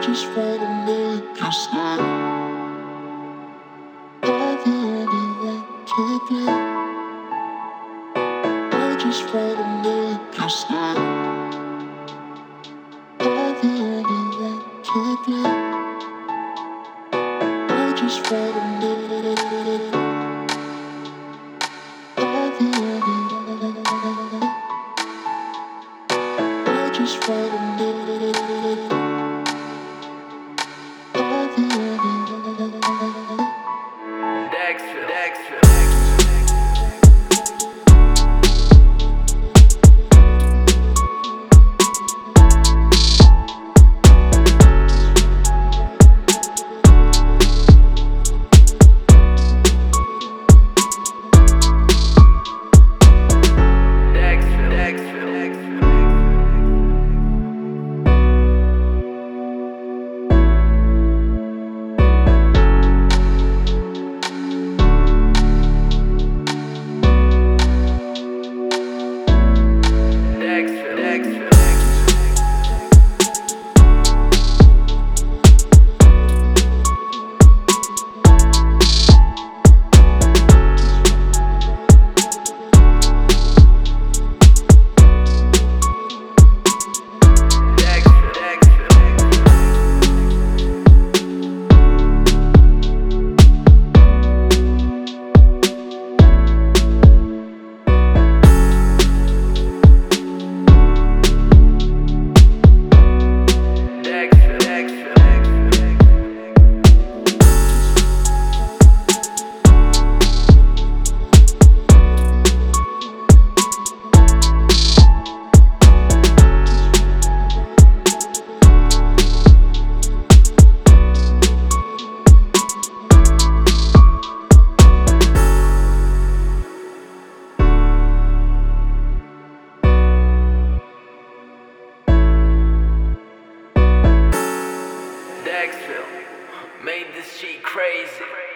just wanna make you stay. I'm the only one to blame. I just wanna make you stay. I'm the only one to blame. I just wanna make. I'm the only one. I just wanna make. I'm the only one. Dexter. Dexter made this shit crazy.